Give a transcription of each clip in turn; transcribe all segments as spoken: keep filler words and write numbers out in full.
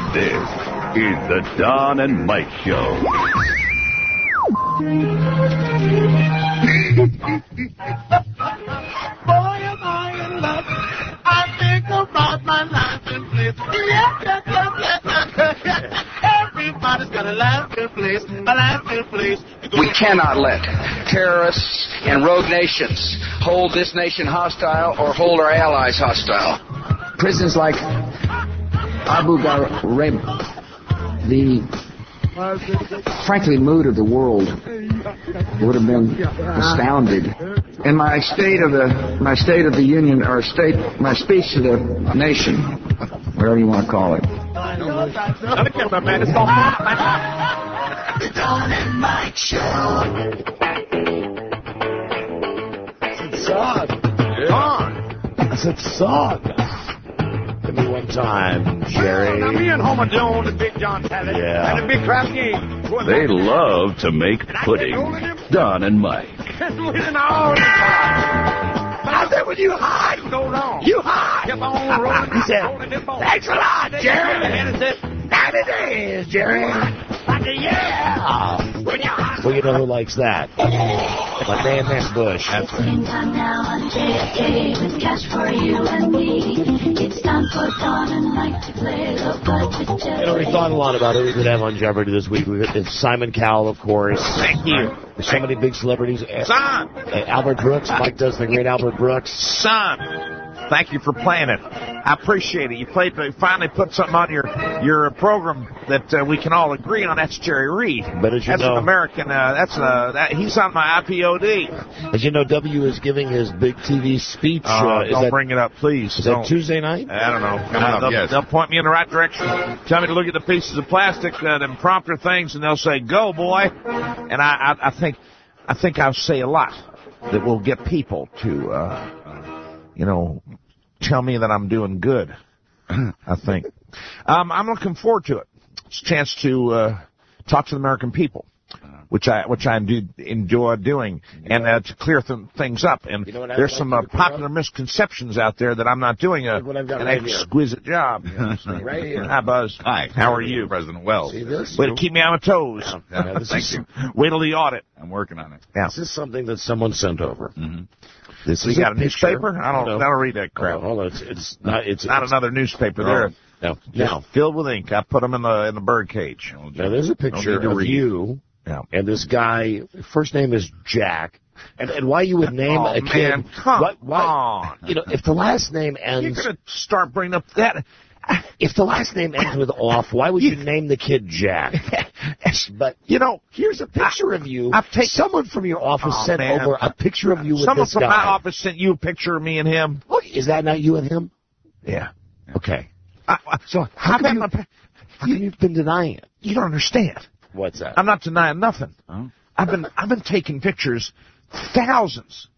This is the Don and Mike Show. Boy, am I in love. I think about my life in bliss. Yeah, yeah, yeah, yeah. Everybody's got a laughing place, a laughing place. We cannot let terrorists and rogue nations hold this nation hostile or hold our allies hostile. Prisons like Abu Ghraib, the frankly mood of the world would have been astounded. In my state of the my state of the union, or state my speech to the nation, whatever you want to call it. The Don and Mike Show. Sog. Don. I said Sog. Give me one time, Jerry. Well, me and Homer Jones and Big John Talent Yeah. and the Big Crab Game. They love to make pudding. Don and Mike. I said, when you hide, go on. You hide. Keep on rolling. He said, rolling them balls. thanks a lot, Jerry. And it said, ninety days, Jerry. I said, yeah. When you hide. Well, you know who likes that? My man, Max Bush. It's game time now on J F K with cash for you and me. It's time for Don and Mike to play the budget You know, we thought a lot about it. We could have on Jeopardy this week. We it's Simon Cowell, of course. Thank you. There's so many big celebrities. Son. Uh, Albert Brooks. Mike does the great Albert Brooks. Son, thank you for playing it. I appreciate it. You played, you finally put something on your your program that uh, we can all agree on. That's Jerry Reed. But as you that's know, an American. Uh, that's uh, that, he's on my I P O D. As you know, W is giving his big T V speech. Uh, Uh, is don't that, bring it up, please. Is Don't. that Tuesday night? I don't know. Coming Uh, up, they'll, yes. they'll point me in the right direction. Tell me to look at the pieces of plastic, uh, them prompter things, and they'll say, "Go, boy." And I, I, I think, I think I'll say a lot that will get people to, uh, you know, tell me that I'm doing good. I think. Um, I'm looking forward to it. It's a chance to uh, talk to the American people, which I which I do enjoy doing, and uh, to clear th- things up. And You know what I there's would some like uh, you to put popular up? misconceptions out there that I'm not doing a, Look what I've got an right here. exquisite job. Right here. Hi, Buzz. Hi. How are you? President Wells. See this? Way to keep me on my toes. Yeah, this Thank is, you. Wait till the audit. I'm working on it. Yeah. This is something that someone sent over. Mm-hmm. This So is you got a picture. newspaper? I don't. No. I don't read that crap. Oh, hold on. It's, it's not. It's Not it's, another newspaper. No. They're No. just Now, filled with ink. I put them in the in the bird cage. now there's a picture need to of read. you Yeah. and this guy. First name is Jack. And, and why you would name Oh, a kid? man, come why, why, on. You know, if the last name You're ends, gonna start bringing up that. if the last name ends with off, why would you name the kid Jack? But You know, here's a picture of you. I've taken- Someone from your office Oh, sent man. over a picture of you with someone this from guy. my office sent you a picture of me and him. Look, is that not you and him? Yeah. Okay. I, I, So how I've come, had you, my pa- how come you've been denying it? you don't understand. What's that? I'm not denying nothing. Oh. I've been I've been taking pictures, thousands,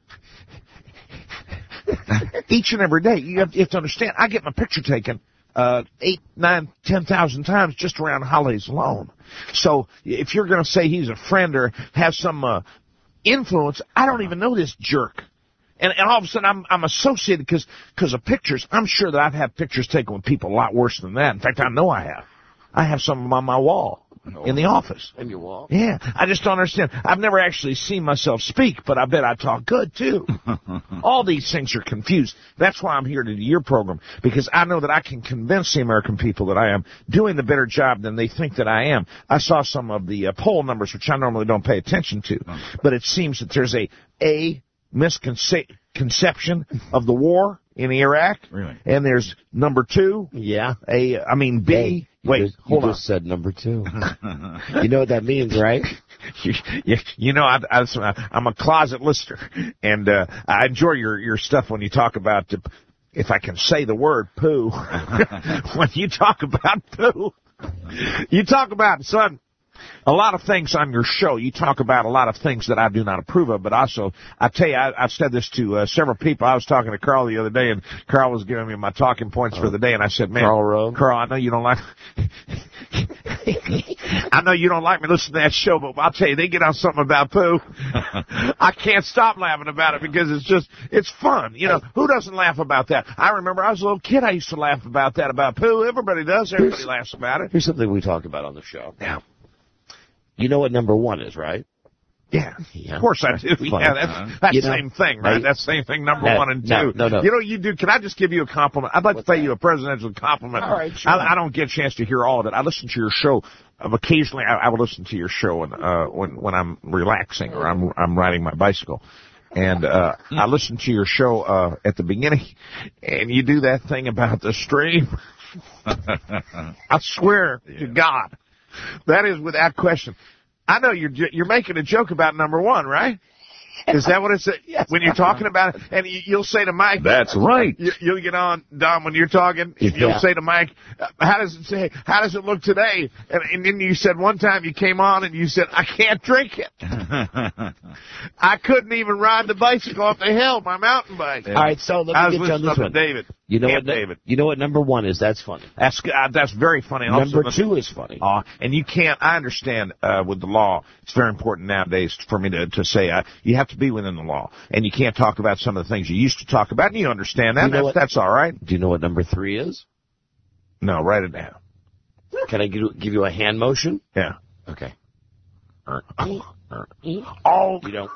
each and every day. You have, you have to understand. I get my picture taken uh, eight, nine, ten thousand times just around holidays alone. So if you're going to say he's a friend or has some uh, influence, I don't even know this jerk. And, and all of a sudden, I'm I'm associated because because of pictures. I'm sure that I've had pictures taken with people a lot worse than that. In fact, I know I have. I have some of them on my wall in the office. In your wall? Yeah, I just don't understand. I've never actually seen myself speak, but I bet I talk good, too. All these things are confused. That's why I'm here to do your program, because I know that I can convince the American people that I am doing the better job than they think that I am. I saw some of the uh, poll numbers, which I normally don't pay attention to, but it seems that there's a A, misconception of the war in Iraq, Really? and there's number two, Yeah. A, I mean, B, Hey, you wait, just, hold you on. just said number two. You know what that means, right? you, you, you know, I, I, I'm a closet listener, and uh, I enjoy your, your stuff when you talk about, uh, if I can say the word, poo. When you talk about poo, you talk about, son, a lot of things on your show. You talk about a lot of things that I do not approve of, but also, I tell you, I, I've said this to uh, several people. I was talking to Carl the other day, and Carl was giving me my talking points for the day, and I said, man, Carl Rowe? Carl, I know you don't like... I know you don't like me listening to that show, but I'll tell you, they get on something about poo. I can't stop laughing about it because it's just, it's fun. You know, who doesn't laugh about that? I remember I was a little kid, I used to laugh about that, about poo. Everybody does. Everybody laughs about it. Here's something we talk about on the show. Now, you know what number one is, right? Yeah, yeah. Of course I do. Yeah, that's that's the same thing, right? Right. That's the same thing, number no, one and two. No, no, no. You know, you do. Can I just give you a compliment? I'd like What's to pay that? you a presidential compliment. All right, sure. I, I don't get a chance to hear all of it. I listen to your show. Um, occasionally, I, I will listen to your show and, uh, when when I'm relaxing or I'm I'm riding my bicycle. And uh I listen to your show uh at the beginning, and you do that thing about the stream. I swear yeah. to God, that is without question. I know you're you're making a joke about number one, right? Is that what it's yes. when you're talking about it? And you, you'll say to Mike, "That's right." You, you'll get on, Dom, when you're talking. Yeah. You'll say to Mike, "How does it say? How does it look today?" And, and then you said one time you came on and you said, "I can't drink it. I couldn't even ride the bicycle off the hill, my mountain bike." Yeah. All right, so let me I was get you on this one. David. You know Camp what? David. You know what number one is? That's funny. That's uh, that's very funny. Also, number two is funny. Uh, and you can't. I understand uh, with the law, it's very important nowadays for me to to say uh, you have to be within the law, and you can't talk about some of the things you used to talk about. And you understand that. You know that's, what, that's all right. Do you know what number three is? No, write it down. Can I give, give you a hand motion? Yeah. Okay. Oh, you don't.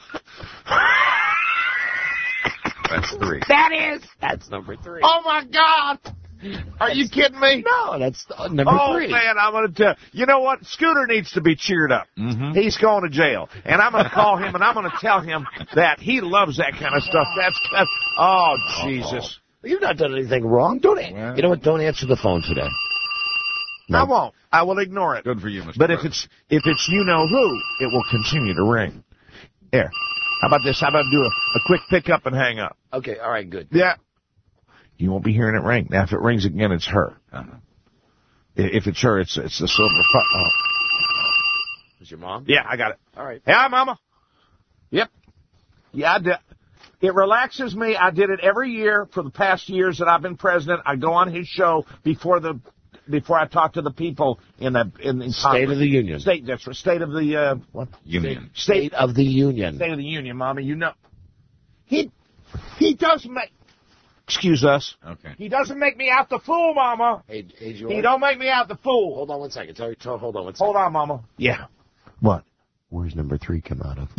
That's three. That is. That's number three. Oh my God! Are that's, you kidding me? No, that's uh, number oh, three. Oh man, I'm gonna tell you know what? Scooter needs to be cheered up. Mm-hmm. He's going to jail, and I'm gonna call him and I'm gonna tell him that he loves that kind of stuff. That's, that's oh Jesus! Oh, you've not done anything wrong. Don't well, you know what? Don't answer the phone today. No. I won't. I will ignore it. Good for you, Mister But President. if it's if it's you know who, it will continue to ring. There. How about this? How about do a, a quick pickup and hang up? Okay, all right, good. Yeah. You won't be hearing it ring. Now, if it rings again, it's her. Uh-huh. If it's her, it's it's the silver. Fu- oh. Is your mom? Yeah, I got it. All right. Hey, hi, Mama. Yep. Yeah, I did. It relaxes me. I did it every year for the past years that I've been president. I go on his show before the before I talk to the people in the in the State Congress. Of the Union. State. That's right. State of the uh, what? Union. State, State of the Union. State of the Union, Mommy. You know, he he does make. Excuse us. Okay. He doesn't make me out the fool, Mama. Hey, hey, George. He don't make me out the fool. Hold on one second. Tell, tell, hold on one second. Hold on, Mama. Yeah. What? Where's number three come out of?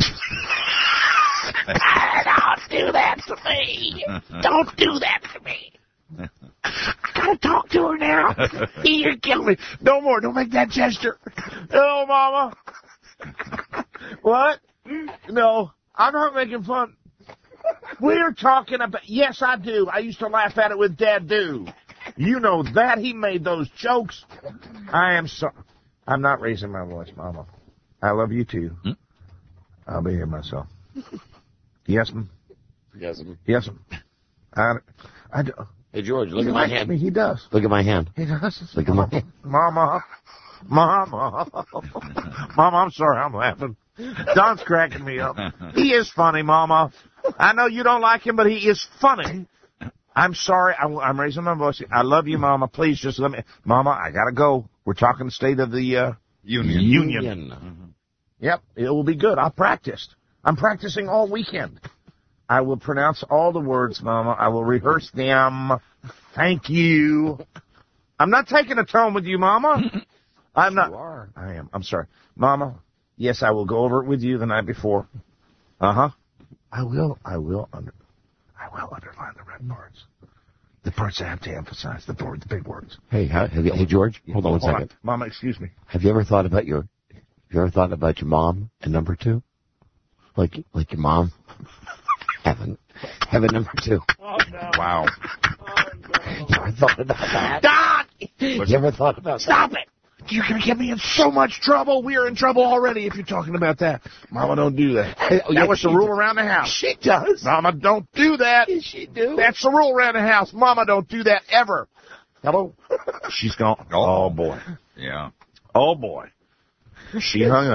Don't do that to me. Don't do that to me. I gotta talk to her now. You're killing me. No more. Don't make that gesture. Hello, Mama. What? No, I'm not making fun. We're talking about, yes, I do. I used to laugh at it with Dad Do. You know that. He made those jokes. I am so, I'm not raising my voice, Mama. I love you too. Hmm? I'll be here myself. Yes, ma'am. Yes, ma'am. Yes, ma'am. I, I do. Hey, George, look he at my hand. Me. He does. Look at my hand. He does. Look at my hand. Mama. Mama. Mama, I'm sorry I'm laughing. Don's cracking me up. He is funny, Mama. I know you don't like him, but he is funny. I'm sorry. I'm, I'm raising my voice. I love you, Mama. Please just let me. Mama, I got to go. We're talking state of the uh, Union. Union. Union. Mm-hmm. Yep, it will be good. I practiced. I'm practicing all weekend. I will pronounce all the words, Mama. I will rehearse them. Thank you. I'm not taking a tone with you, Mama. I'm not. You are. I am. I'm sorry. Mama, yes, I will go over it with you the night before. Uh-huh. I will. I will under. I will underline the red parts. The parts I have to emphasize. The word, the big words. Hey, how, have you, hey, George. Hold on one Hold second. on. Mama, excuse me. Have you ever thought about your? Have you ever thought about your mom and number two? Like, like your mom having, having number two. Oh no! Wow. Oh, no. You ever thought about that? Stop! You ever thought about Stop that? it! You're going to get me in so much trouble. We are in trouble already if you're talking about that. Mama, don't do that. Oh, yeah, that was the she rule does. around the house. She does. Mama, don't do that. Yes, she do. That's the rule around the house. Mama, don't do that ever. Hello? She's gone. Oh, boy. Yeah. Oh, boy. She hung up.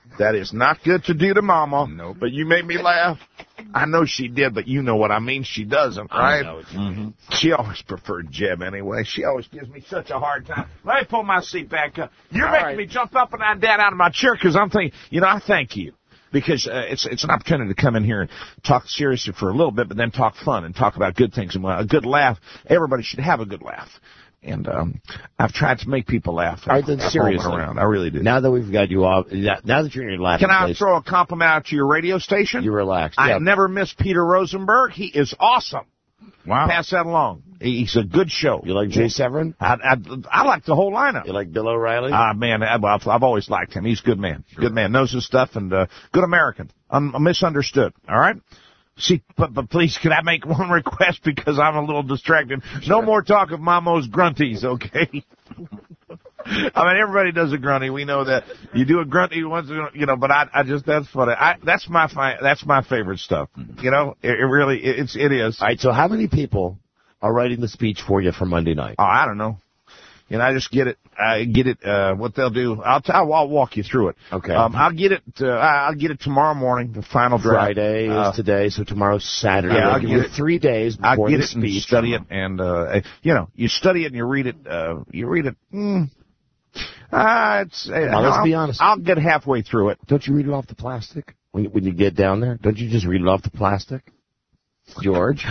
That is not good to do to Mama. Nope. But you made me laugh. I know she did, but you know what I mean. She doesn't, right? I know what you mean. Mm-hmm. She always preferred Jeb anyway. She always gives me such a hard time. Let me pull my seat back up. You're All making right. me jump up and down out of my chair because I'm thinking, you know, I thank you. Because uh, it's it's an opportunity to come in here and talk seriously for a little bit, but then talk fun and talk about good things. And uh, a good laugh, everybody should have a good laugh. And um, I've tried to make people laugh. All right, then seriously. Around. I really do. Now that we've got you off, now that you're in your laughing Can I place, throw a compliment out to your radio station? you relaxed. I Yeah. never miss Peter Rosenberg. He is awesome. Wow. Pass that along. He's a good show. You like Jay Severin? I, I, I like the whole lineup. You like Bill O'Reilly? Ah, man, I, I've, I've always liked him. He's a good man. Good man. Knows his stuff and uh, good American. Un- misunderstood. All right? See, but, but please, can I make one request because I'm a little distracted? No more talk of Mamo's grunties, okay? I mean, everybody does a grunty. We know that. You do a grunty once, you know, but I, I just, that's funny. I, that's my, fi- that's my favorite stuff. You know, it, it really, it, it's, it is. All right, so how many people are writing the speech for you for Monday night? Oh, I don't know. You know, I just get it. I get it. Uh, what they'll do, I'll, t- I'll I'll walk you through it. Okay. Um, I'll get it. Uh, I'll get it tomorrow morning. The final draft. Friday Uh, is today, so tomorrow's Saturday. Yeah, I'll I'll give get you it. three days I before get the it and speech. study it, and uh, you know, you study it and you read it. Uh, you read it. Mm, uh, it's. Uh, Now, let's I'll, be honest. I'll get halfway through it. Don't you read it off the plastic when you, when you get down there? Don't you just read it off the plastic, George?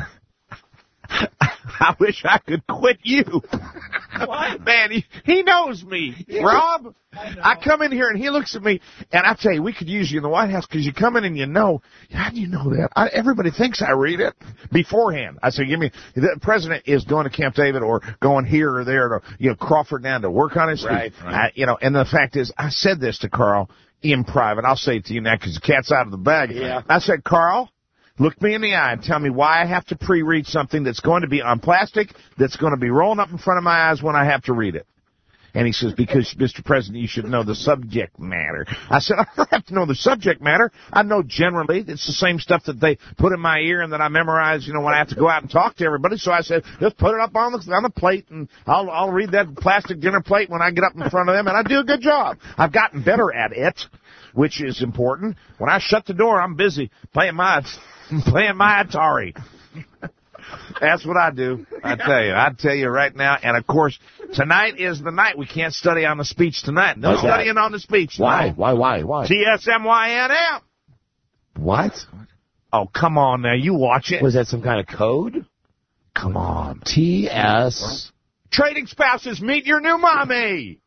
I wish I could quit you. What? Man, he, he knows me. Rob, I, I come in here and he looks at me, and I tell you, we could use you in the White House because you come in and you know. How do you know that? I, everybody thinks I read it beforehand. I say, give me, the president is going to Camp David or going here or there to, you know, Crawford down to work on his speech. Right, right. I, you know, and the fact is, I said this to Carl in private. I'll say it to you now because the cat's out of the bag. Yeah. I said, Carl, look me in the eye and tell me why I have to pre-read something that's going to be on plastic, that's going to be rolling up in front of my eyes when I have to read it. And he says, because, Mister President, you should know the subject matter. I said, I don't have to know the subject matter. I know generally it's the same stuff that they put in my ear and that I memorize, you know, when I have to go out and talk to everybody. So I said, just put it up on the, on the plate, and I'll, I'll read that plastic dinner plate when I get up in front of them, and I do a good job. I've gotten better at it, which is important. When I shut the door, I'm busy playing my... playing my Atari. That's what I do. I tell you. I tell you right now. And, of course, tonight is the night. We can't study on the speech tonight. No Why's that? studying on the speech. Why? No. Why? Why? Why? T S M Y N M. What? Oh, come on now. You watch it. Was that some kind of code? Come on. T S. Trading spouses, meet your new mommy.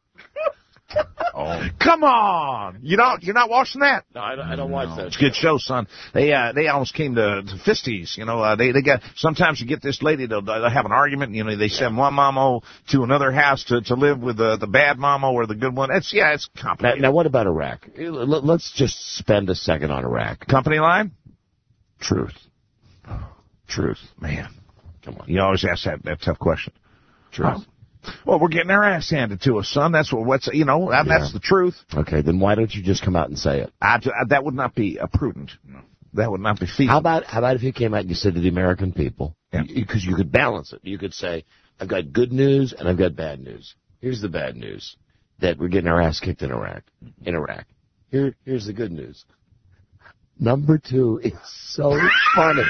Oh, come on! You don't, you're not watching that? No, I don't, I don't watch that. It's a good show, son. They uh, they almost came to, to fisties. You know, uh, they they got. Sometimes you get this lady, they'll, they'll have an argument. You know, they send one mama to another house to to live with the the bad mama or the good one. It's yeah, it's Now, complicated. now, what about Iraq? Let- Let's just spend a second on Iraq. Company line? Truth. Truth. Man, Come on. you always ask that that tough question. Truth. Oh. Well, we're getting our ass handed to us, son. That's what what's you know that, Yeah. that's the truth. Okay, then why don't you just come out and say it? I, I, that would not be uh, prudent. That would not be feasible. How about how about if you came out and you said to the American people, Yeah. because you could balance it. You could say, I've got good news and I've got bad news. Here's the bad news, that we're getting our ass kicked in Iraq. In Iraq. Here, here's the good news. Number two is so funny.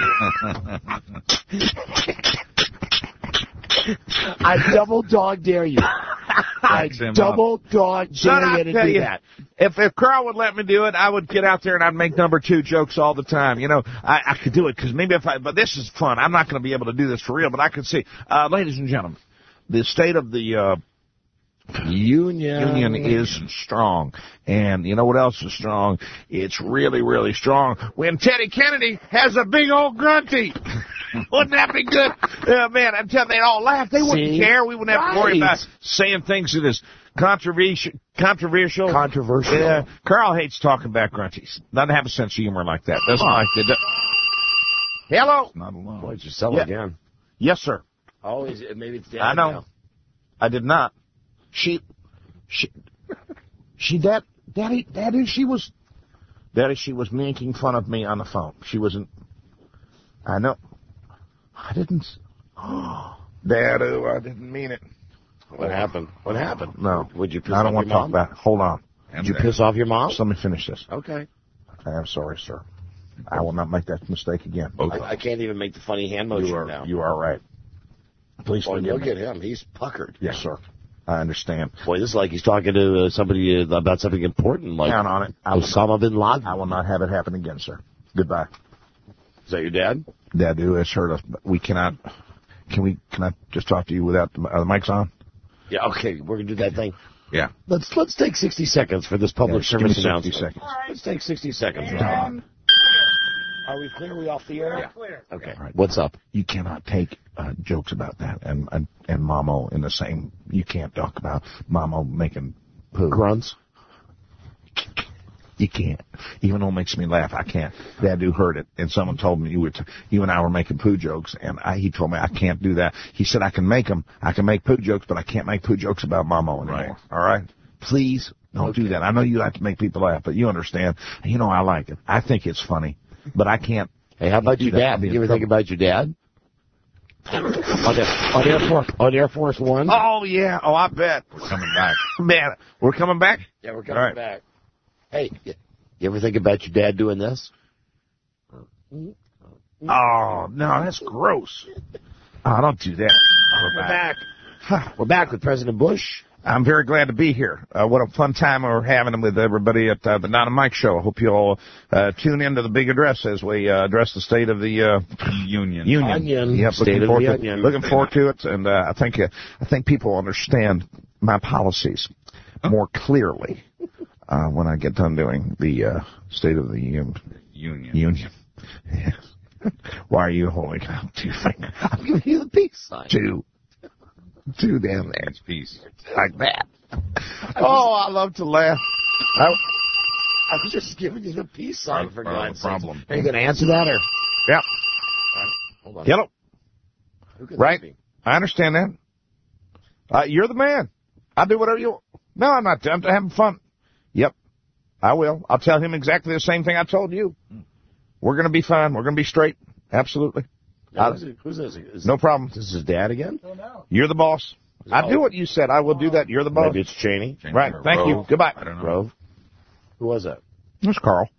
I double dog dare you. I him double dog Son, dare I you to tell do you, that. If if Carl would let me do it, I would get out there and I'd make number two jokes all the time. You know, I, I could do it because maybe if I, but this is fun. I'm not going to be able to do this for real, but I could see, uh, ladies and gentlemen, the state of the uh, Union. union is strong, and you know what else is strong? It's really, really strong when Teddy Kennedy has a big old grunty. Wouldn't that be good? Uh, man, I'm telling you, they'd all laugh. They wouldn't See? care. We wouldn't have to worry Right. about saying things that is controversial. Controversial. Controversial. Yeah. Carl hates talking about grunties. Doesn't have a sense of humor like that. Doesn't like it. Hello. Not alone. Boy, you sell Yeah. again. Yes, sir. Oh, is it, maybe it's Dad I know. now. I did not. She, she, she, dad, daddy, daddy, she was, daddy, she was making fun of me on the phone. She wasn't, I know, I didn't, Dad, oh, I didn't mean it. What happened? What happened? No. Would you? I don't want to talk about it. Hold on. And, Did you uh, piss off your mom? Let me finish this. Okay. I am sorry, sir. I will not make that mistake again. I, I can't even make the funny hand motion You are, now. you are right. Please Boy, forgive look me. at him. He's puckered. Yes, sir. I understand. Boy, this is like he's talking to uh, somebody uh, about something important, like Count on it. I will, Osama bin Laden. I will not have it happen again, sir. Goodbye. Is that your dad? Dad, do has hurt us. But we cannot. Can we? Can I just talk to you without the, uh, the mics on? Yeah. Okay, we're gonna do that thing. Yeah. Let's let's take sixty seconds for this public Yeah, give me service sixty announcement. seconds. Let's take sixty seconds. Now. Are we clear? Are we off the air? Yeah. Clear. Okay. All right. What's up? You cannot take uh, jokes about that and, and and Mamo in the same. You can't talk about Mamo making poo. Grunts. You can't. Even though it makes me laugh, I can't. Dad do heard it, and someone told me you were t- you and I were making poo jokes, and I, he told me I can't do that. He said I can make them. I can make poo jokes, but I can't make poo jokes about Mamo anymore. Right. All right. Please don't Okay. do that. I know you like to make people laugh, but you understand. You know I like it. I think it's funny, but I can't. Hey, how about do your that. I'll dad? be Did in you ever think trouble. about your dad? on, Air, on Air Force on Air Force One. Oh yeah. Oh, I bet we're coming back. Man, we're coming back. Yeah, we're coming All right. back. Hey, y- you ever think about your dad doing this? Oh no, that's gross. Oh, don't do that. We're back. We're back with President Bush. I'm very glad to be here. Uh, what a fun time we're having with everybody at uh, the Don and Mike Show. I hope you all uh, tune into the big address as we uh, address the state of the uh, union. Union. Onion. Yep, State looking of forward the to Onion. it. Looking forward to it, and uh, I think uh, I think people understand my policies more clearly uh, when I get done doing the uh, state of the un- union. Union. Yes. Why are you holding out two fingers? I'm giving you the peace sign. Two. Two down there. It's peace. Like that. Oh, I love to laugh. I, I was just giving you the peace sign for Pro- God's sake. problem. Are you going to answer that or? yep. Hold on. Hello. Who could Right. that be? I understand that. Uh, you're the man. I'll do whatever you want. No, I'm not. I'm having fun. Yep. I will. I'll tell him exactly the same thing I told you. We're going to be fine. We're going to be straight. Absolutely. Now, who's, it- who's this? Is No problem. This is his dad again? You're the boss. I do what you said. I will do that. You're the boss. Maybe it's Cheney. Cheney Right. or Thank you. Rove. Goodbye. I don't know. Grove. Who was that? There's Carl.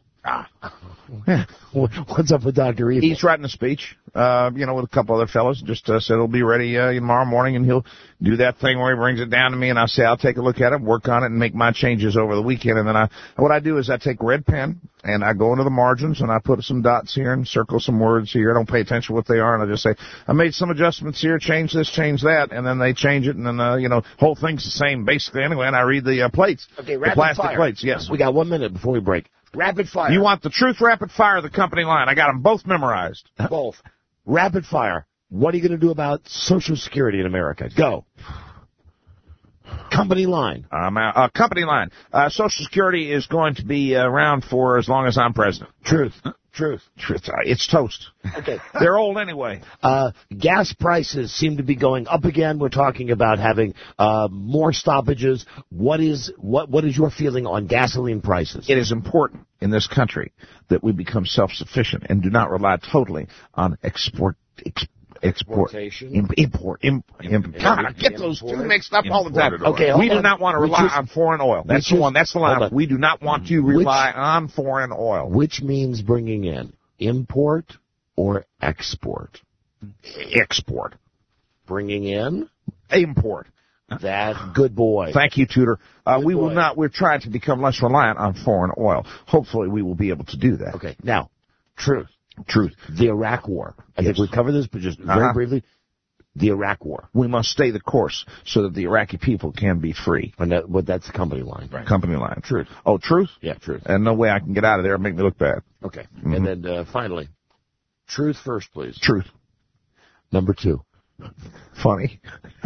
What's up with Doctor Evil? He's writing a speech, uh, you know, with a couple other fellows. Just uh, said it'll be ready uh, tomorrow morning, and he'll do that thing where he brings it down to me, and I say I'll take a look at it, work on it, and make my changes over the weekend. And then I, what I do is I take a red pen and I go into the margins and I put some dots here and circle some words here. I don't pay attention to what they are, and I just say I made some adjustments here, change this, change that, and then they change it, and then uh, you know, whole thing's the same basically anyway. And I read the uh, plates, Okay, the rapid plastic fire. plates. Yes. We got one minute before we break. Rapid fire. You want the truth rapid fire, the company line? I got them both memorized. both. Rapid fire. What are you going to do about Social Security in America? Go. Company line. Um, uh, uh, company line. Uh, Social Security is going to be uh, around for as long as I'm president. Truth. Truth. Truth. Uh, it's toast. Okay. They're old anyway. Uh, gas prices seem to be going up again. We're talking about having uh, more stoppages. What is what what is your feeling on gasoline prices? It is important in this country that we become self-sufficient and do not rely totally on export. Ex, export. Exportation? Im, import. Im, im, God, I get those two Import. mixed up all the time. Imported oil. Okay, hold we do on. not want to Which rely is- on foreign oil. That's which the is- one. That's the hold line. on. We do not want to Which- rely on foreign oil. Which means bringing in import or export? Export. Bringing in Import. that good boy. Thank you, Tudor. Uh, Good we will boy. not. We're trying to become less reliant on foreign oil. Hopefully, we will be able to do that. Okay, now, truth. Truth. The Iraq War. I Yes. think we covered this, but just very Uh-huh. briefly. The Iraq War. We must stay the course so that the Iraqi people can be free. And that, but that's the company line. Right. Company line. Truth. Oh, truth? Yeah, truth. And no way I can get out of there and make me look bad. Okay. Mhm. And then uh, finally, truth first, please. Truth. Number two. Funny.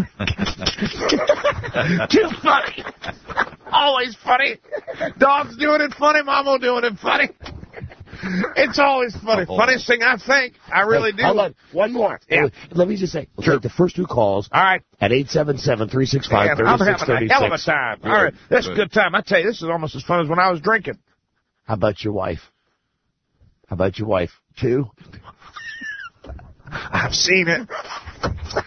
Too funny. Always funny. Dog's doing it funny. Mama doing it funny. It's always funny. Oh. Funniest thing I think. I really Hey, do. Hold on. One more. Yeah. Uh, Let me just say, we'll Sure. take the first two calls All right. at eight seven seven, three six five, Man, I'm three six having three a hell of a six. time. All right. That's a good time. I tell you, this is almost as fun as when I was drinking. How about your wife? How about your wife? Two? I've seen it.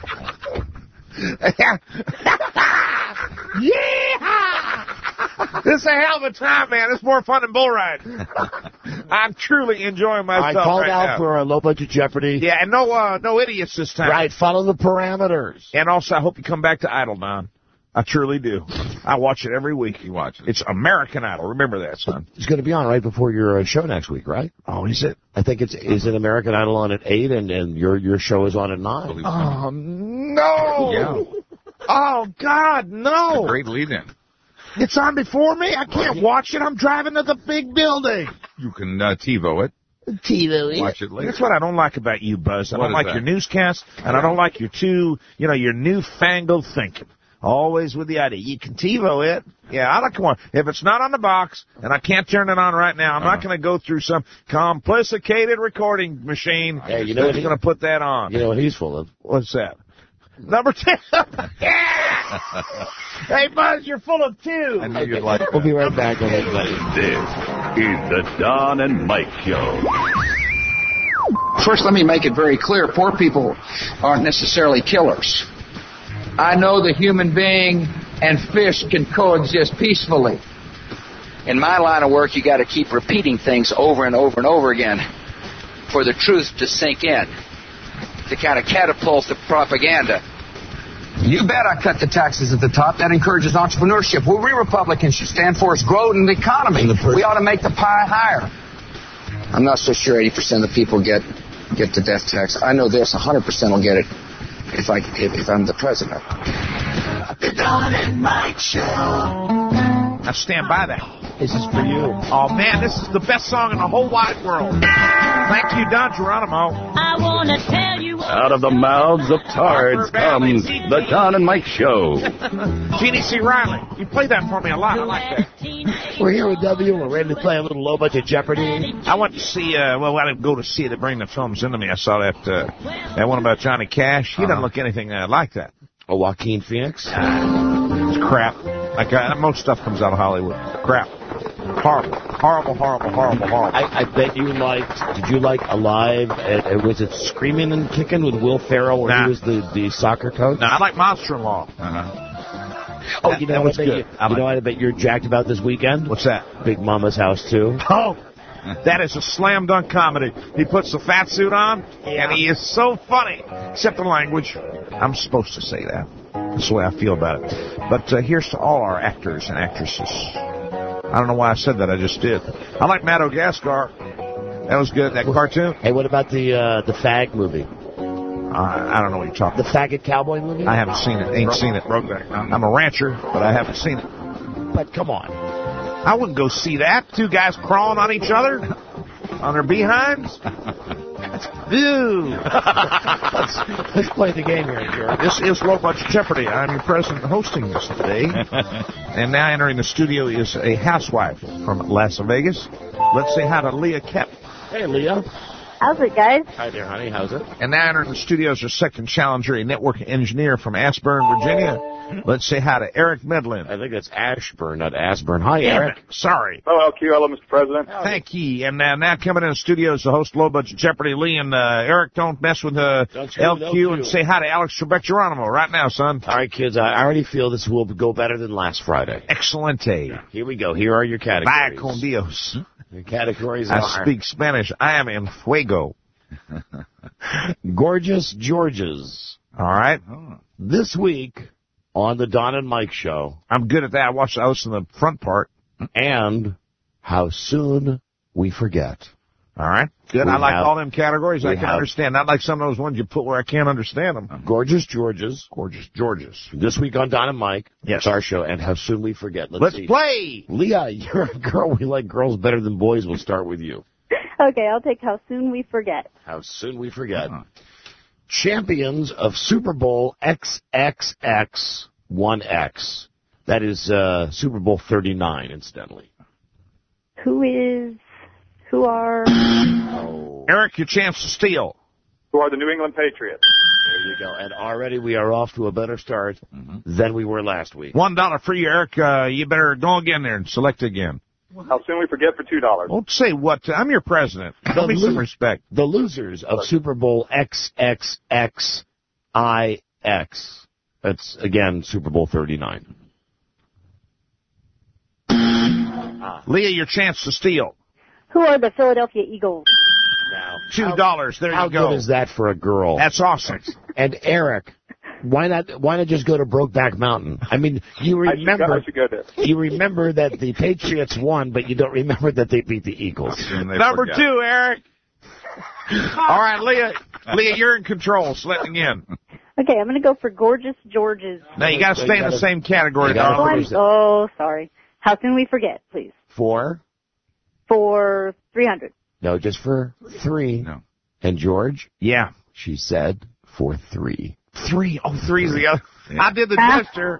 Yeah! This This is a hell of a time, man. It's more fun than bull riding. I'm truly enjoying myself I called right out now. for a low-budget Jeopardy. Yeah, and no uh, no idiots this time. Right, follow the parameters. And also, I hope you come back to Idol, Don. I truly do. I watch it every week. You watch it. It's American Idol. Remember that, son. It's going to be on right before your uh, show next week, right? Oh, is it? I think it's is it American Idol on at eight, and, and your your show is on at nine. Oh, no. Yeah. Oh, God, no. Great lead-in. It's on before me? I can't watch it. I'm driving to the big building. You can uh, TiVo it. TiVo Watch it later. That's what I don't like about you, Buzz. I What don't is like that? your newscast, and I don't like your too, you know, your newfangled thinking. Always with the idea. You can TiVo it. Yeah, I don't come on. If it's not on the box, and I can't turn it on right now, I'm Uh-huh. not going to go through some complicated recording machine Hey, you know that's what he- going to put that on. You know what he's full of? What's that? Number ten. Yeah! Hey, Buzz, you're full of two. I know you'd like We'll that. be right back with everybody. This is the Don and Mike Show. First, let me make it very clear, poor people aren't necessarily killers. I know the human being and fish can coexist peacefully. In my line of work, you got to keep repeating things over and over and over again for the truth to sink in, to kind of catapult the propaganda. You bet I cut the taxes at the top. That encourages entrepreneurship. What we Republicans should stand for is growth in the economy. We ought to make the pie higher. I'm not so sure eighty percent of the people get get the death tax. I know this, one hundred percent will get it if, I, if, if I'm the president. The Don and Mike Show. Now stand by that. This is for you. Oh, man, this is the best song in the whole wide world. Thank you, Don Geronimo. I want to tell you. Out of the mouths of tards comes the Don and Mike Show. Jeannie C. Riley. You play that for me a lot. I like that. We're here with W. We're ready to play a little low-budget Jeopardy. I went to see, uh, well, I didn't go to see it. They bring the films into me. I saw that uh, that one about Johnny Cash. He doesn't look anything uh, like that. Oh, Joaquin Phoenix? It's crap. Like uh, most stuff comes out of Hollywood. Crap. Horrible. Horrible, horrible, horrible, horrible. I, I bet you liked, did you like Alive? Uh, was it Screaming and Kicking with Will Ferrell where Nah. he was the, the soccer coach? No, I like Monster-in-Law. Uh-huh. Oh, That- you know that what was I bet good. you, I you like know what I bet you're jacked about this weekend? What's that? Big Mama's House too. Oh, that is a slam dunk comedy. He puts the fat suit on, and he is so funny. Except the language. I'm supposed to say that. That's the way I feel about it. But uh, here's to all our actors and actresses. I don't know why I said that. I just did. I like Matt O'Gaskar. That was good. That cartoon. Hey, what about the uh, the Fag movie? Uh, I don't know what you're talking The about. Faggot Cowboy movie? I haven't seen it. Ain't seen it. I'm a rancher, but I haven't seen it. But come on. I wouldn't go see that. Two guys crawling on each other on their behinds. Ew. let's, let's play the game here, Jared. This is Low Budget Jeopardy. I'm your president hosting this today. And now entering the studio is a housewife from Las Vegas. Let's say hi to Leah Kep. Hey, Leah. How's it, guys? Hi there, honey. How's it? And now entering the studio is our second challenger, a network engineer from Ashburn, Virginia. Let's say hi to Eric Medlin. I think that's Ashburn, not Asburn. Hi, Damn Eric. it. Sorry. Hello, L Q. Hello, Mister President. Thank you. And uh, now coming in the studio is the host of Low Budget Jeopardy, Lee. And uh, Eric, don't mess with uh, Don't screw L with Q L Q. and say hi to Alex Trebek Geronimo right now, son. All right, kids. I already feel this will go better than last Friday. Excelente. Here we go. Here are your Vaya categories. con Dios. Your categories I are speak Spanish. I am en fuego. Gorgeous Georges. All right. This week on the Don and Mike Show, I'm good at that. I watched the host in the front part. and How Soon We Forget. All right. Good. We I like have- all them categories. I we can have- understand. Not like some of those ones you put where I can't understand them. Gorgeous Georges. Gorgeous Georges. This week on Don and Mike. Yes. It's our show, and How Soon We Forget. Let's, Let's see. play. Leah, you're a girl. We like girls better than boys. We'll start with you. Okay, I'll take How Soon We Forget. How Soon We Forget. Champions of Super Bowl X X X one X. That is uh, Super Bowl thirty-nine, incidentally. Who is, who are, Oh. Eric, your chance to steal. Who are the New England Patriots? There you go. And already we are off to a better start than we were last week. One dollar for you, Eric. Uh, you better go again there and select again. How soon we forget for two dollars. Don't say what. I'm your president. Show me some respect. The losers of Super Bowl X X X I X. That's, again, Super Bowl thirty-nine. Uh, Leah, your chance to steal. Who are the Philadelphia Eagles? Two dollars. There How you go. good is that for a girl? That's awesome. And Eric, why not? Why not just go to Brokeback Mountain? I mean, you I should go- remember I should go there. you remember that the Patriots won, but you don't remember that they beat the Eagles. Number forget. two, Eric. All right, Leah. Leah, you're in control. Selecting in. Okay, I'm going to go for Gorgeous George's. Now you got to stay in the same category, You gotta Oh, darling. I'm so sorry. How soon we forget, please? Four? For three hundred. No, just for three. No. And George, Yeah. she said for three. Three. Oh, three's the other. Yeah. I did the gesture.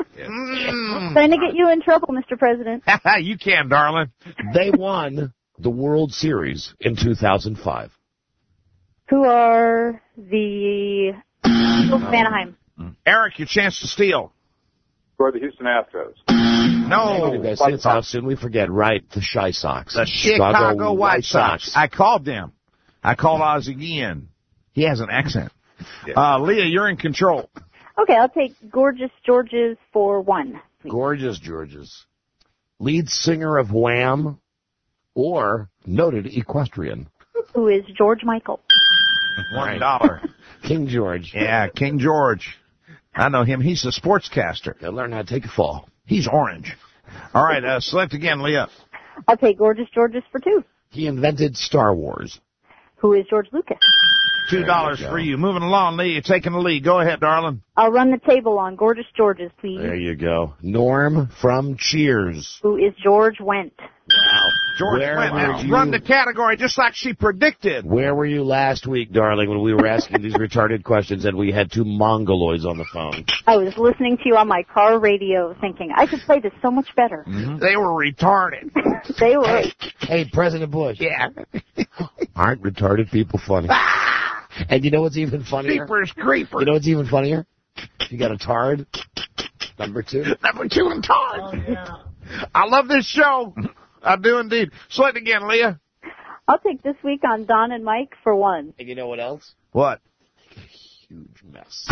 Mm. Trying to get you in trouble, Mister President. You can, darling. They won the World Series in two thousand five. Who are the Eagles of Anaheim? Eric, your chance to steal. Who are the Houston Astros? No. You guys, it's how soon we forget, right? The Shy Sox. The Chicago White Sox. I called them. I called Oz again. He has an accent. Uh, Leah, you're in control. Okay, I'll take Gorgeous George's for one. Please. Gorgeous Georges. Lead singer of Wham or noted equestrian. Who is George Michael? One dollar. King George. Yeah, King George. I know him. He's a sportscaster. Gotta learn how to take a fall. He's orange. All right, uh, select again, Leah. I'll take Gorgeous George's for two. He invented Star Wars. Who is George Lucas? Two dollars for you. Moving along, Leah. You're taking the lead. Go ahead, darling. I'll run the table on Gorgeous George's, please. There you go. Norm from Cheers. Who is George Wendt? Wow. George Where Wendt were has you- run the category just like she predicted. Where were you last week, darling, when we were asking these retarded questions and we had two mongoloids on the phone? I was listening to you on my car radio thinking, I could play this so much better. Mm-hmm. They were retarded. They were. Hey, President Bush. Yeah. Aren't retarded people funny? And you know what's even funnier? Creepers, creepers. You know what's even funnier? You got a tard. Number two. Number two and Todd. Oh, yeah. I love this show. I do indeed. Select again, Leah. I'll take This Week on Don and Mike for one. And you know what else? What? Huge mess.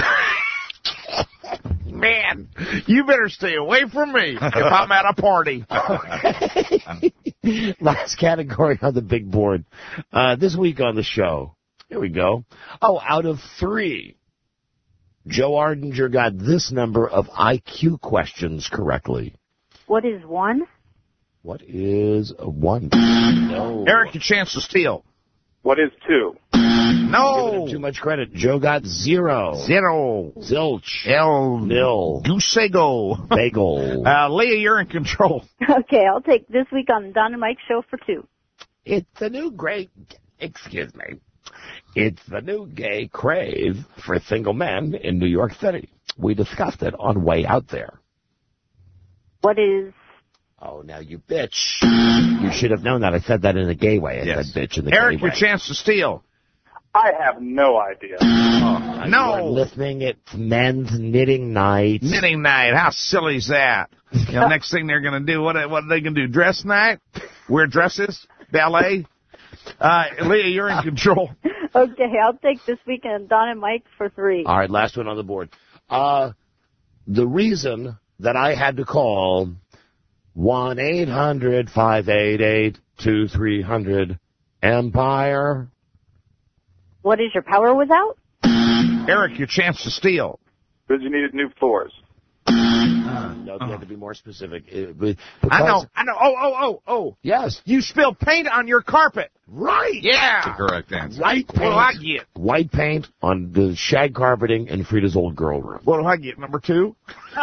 Man, you better stay away from me if I'm at a party. Last category on the big board. Uh, this week on the show. Here we go. Oh, out of three, Joe Ardinger got this number of I Q questions correctly. What is one? What is a one? No. Eric, your chance to steal. What is two? No. Giving him too much credit. Joe got zero. Zero. Zilch. El Nil. Goosego. Bagel. Uh, Leah, you're in control. Okay, I'll take This Week on the Don and Mike show for two. It's the new great, excuse me, it's the new gay crave for single men in New York City. We discussed it on Way Out There. What is... Oh, now you bitch. You should have known that. I said that in a gay way. I Yes. said bitch in the Eric, gay your way. chance to steal. I have no idea. Oh, No. You're listening. It's men's knitting night. Knitting night. How silly is that? You know, next thing they're going to do, what, what are they going to do? Dress night? Wear dresses? Ballet? Uh, Leah, you're in control. Okay, I'll take This Week on Don and Mike for three. All right, last one on the board. Uh, the reason that I had to call one eight hundred five eight eight two three hundred Empire. What is your power without? Eric, your chance to steal. Because you needed new floors. No, you have to be more specific. Uh, but- I know, because- I know. Oh, oh, oh, oh. Yes. You spilled paint on your carpet. Right. Yeah. Correct answer. White What paint. do I get? White paint on the shag carpeting in Frida's old girl room. What do I get? Number two?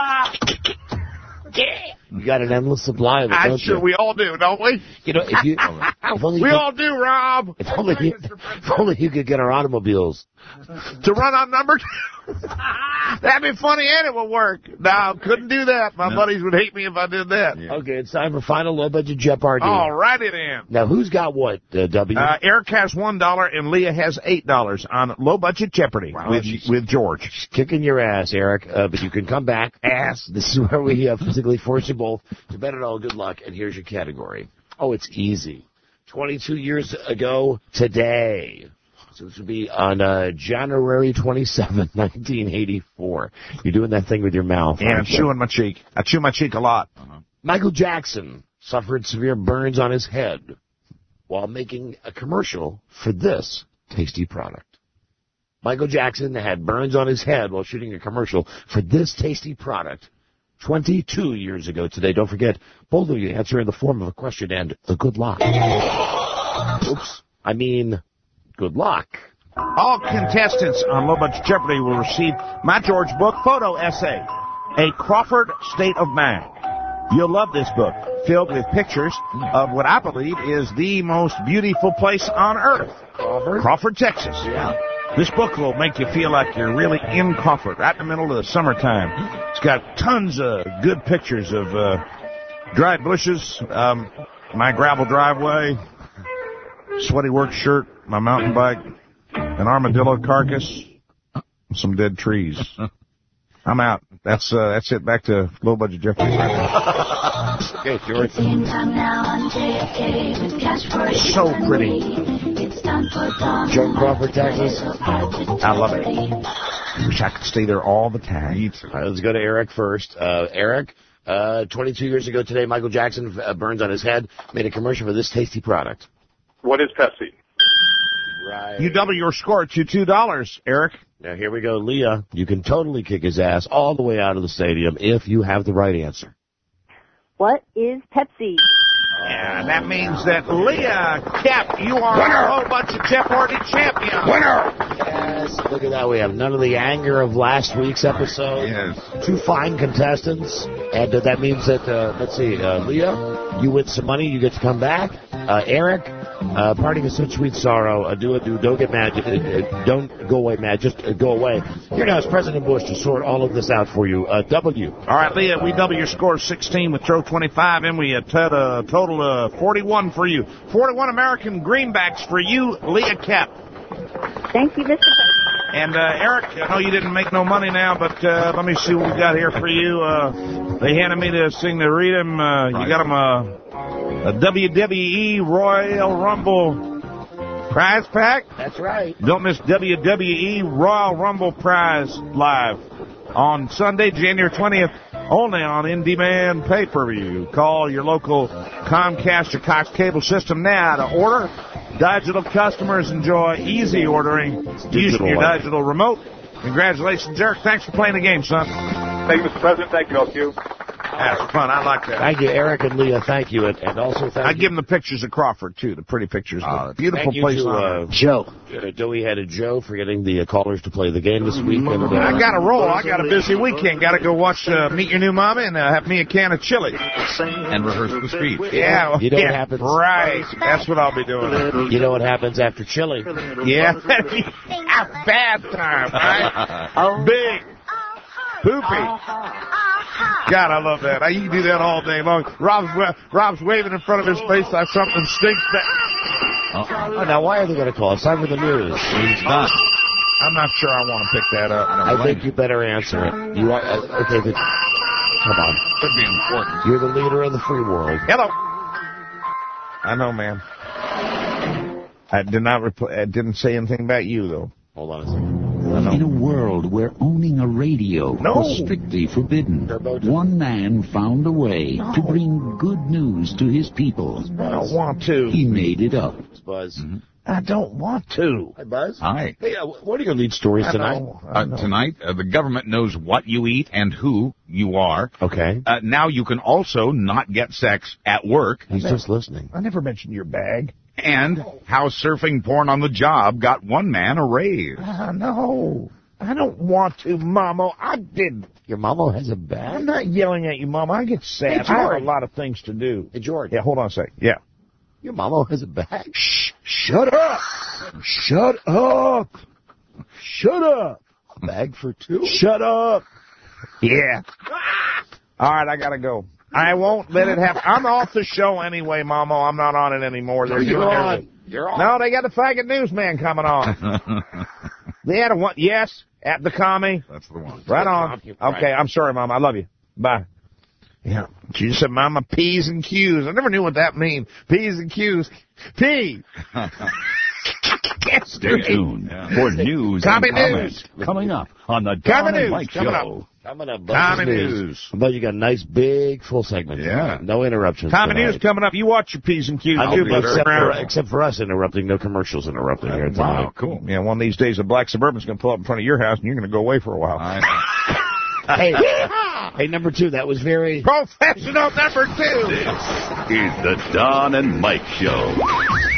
You got an endless supply of it, I'm don't sure you? we all do, don't we? You know, if you, if only We you, all do, Rob. if only you, if only you could get our automobiles. To run on number two. That'd be funny and it would work. No, couldn't do that. My No. buddies would hate me if I did that. Yeah. Okay, it's time for final low budget Jeopardy. All righty then. Now, who's got what, uh, W? Uh, Eric has one dollar and Leah has eight dollars on low budget Jeopardy Wow. with with George. She's kicking your ass, Eric, uh, but you can come back. Ass. This is where we uh, physically force you both to bet it all. Good luck, and here's your category. Oh, it's easy. twenty-two years ago today. So this would be on uh, January twenty-seventh, nineteen eighty-four. You're doing that thing with your mouth. And I'm aren't you? chewing my cheek. I chew my cheek a lot. Michael Jackson suffered severe burns on his head while making a commercial for this tasty product. Michael Jackson had burns on his head while shooting a commercial for this tasty product twenty-two years ago today. Don't forget, both of you answer in the form of a question and a good luck. Oops. I mean, good luck. All contestants on Low Budget Jeopardy will receive my George book photo essay, A Crawford State of Mind. You'll love this book, filled with pictures of what I believe is the most beautiful place on earth, Crawford, Crawford, Texas. Yeah. This book will make you feel like you're really in Crawford, right in the middle of the summertime. It's got tons of good pictures of uh, dry bushes, um, my gravel driveway, sweaty work shirt, my mountain bike, an armadillo carcass, some dead trees. I'm out. That's uh, that's it. Back to Low Budget Jeopardy. Okay, George. Same time now on J F K with cash for you. So pretty. It's time for Don. Joan Crawford, Texas. I love it. Wish I could stay there all the time. All right, let's go to Eric first. Uh, Eric, uh, twenty-two years ago today, Michael Jackson uh, burns on his head, made a commercial for this tasty product. What is Pepsi? Right. You double your score to two dollars, Eric. Now, here we go, Leah. You can totally kick his ass all the way out of the stadium if you have the right answer. What is Pepsi? Yeah, that means that Leah Cap, you are a Low Budget Jeopardy champion. Winner! Yes, look at that. We have none of the anger of last week's episode. Yes. Two fine contestants. And uh, that means that, uh, let's see, uh, Leah, you win some money. You get to come back. Uh, Eric, uh, parting of such sweet sorrow. Uh, do it, do. Don't get mad. Uh, uh, don't go away mad. Just uh, go away. Here now is President Bush to sort all of this out for you. Uh, W. All right, Leah, we double your score sixteen with throw twenty-five, and we uh, t- uh, total uh, forty-one for you. forty-one American greenbacks for you, Leah Cap. Thank you, Mister And, uh, Eric, I know you didn't make no money now, but uh, let me see what we got here for you. Uh, they handed me to sing to read them. Uh, you got them a, a W W E Royal Rumble prize pack. That's right. Don't miss W W E Royal Rumble prize live on Sunday, January twentieth, only on In-Demand Pay-Per-View. Call your local Comcast or Cox cable system now to order. Digital customers enjoy easy ordering using your digital remote. Congratulations, Eric. Thanks for playing the game, son. Thank you, Mister President. Thank you, L Q. That's fun. I like that. Thank you, Eric and Leah. Thank you. And, and also thank I'd you. give them the pictures of Crawford, too, the pretty pictures. Uh, the beautiful thank you place to, on uh, earth. Joe. Uh, Joey had a Joe for getting the uh, callers to play the game this week. And, uh, I got to roll. I got a busy weekend. Got to go watch uh, Meet Your New Mama and uh, have me a can of chili. And rehearse the speech. Yeah. You know yeah, what happens? Right. That's what I'll be doing. You know what happens after chili? Yeah. A bad time, right? Big. Poopy. God, I love that. I, you can do that all day long. Rob's, Rob's waving in front of his face like something stinks. That. Oh, now, why are they going to call? It's time for the news. He's not. I'm not sure I want to pick that up. I think you better answer it. You are, uh, okay, but, come on. Could be important. You're the leader of the free world. Hello. I know, man. I did not. Repl- I didn't say anything about you, though. Hold on a second. In a world where owning a radio No. was strictly forbidden, one man found a way No. to bring good news to his people. I don't want to. He made it up. Buzz. Mm-hmm. I don't want to. Hi, Buzz. Hi. Hey, uh, what are your lead stories I tonight? know, I Uh, know. tonight, uh, the government knows what you eat and who you are. Okay. Uh, now you can also not get sex at work. He's just listening. I never mentioned your bag. And how surfing porn on the job got one man a raise. Ah, no. I don't want to, Mama. I did. Your mama has a I'm bag? not yelling at you, Mama. I get sad. Hey, I have George. a lot of things to do. Hey, George. Yeah, hold on a sec. Yeah. Your mama has a bag? Shh. Shut up. Shut up. Shut up. A bag for two? Shut up. Yeah. All right, I got to go. I won't let it happen. I'm off the show anyway, Mama. I'm not on it anymore. They're You're doing on. everything. You're on. No, they got the faggot newsman coming on. They had a one. Yes, at the commie. That's the one. Right on. Right. Okay, I'm sorry, Mama. I love you. Bye. Yeah. She just said, Mama, P's and Q's. I never knew what that means. P's and Q's. P. Stay tuned for news Comedy and comment news. coming up on the Don Comedy and news Mike coming Show. up. Coming up, Comedy news. news. How about you got a nice big full segment? Yeah. No interruptions. Comedy tonight. news coming up. You watch your P's and Q's. I too, do, brother. except, for, Around. except for us interrupting. No commercials interrupting here tonight. Wow, cool. Yeah, one of these days a black Suburban's going to pull up in front of your house and you're going to go away for a while. Hey, hey, number two, that was very... Professional number two. This is the Don and Mike Show.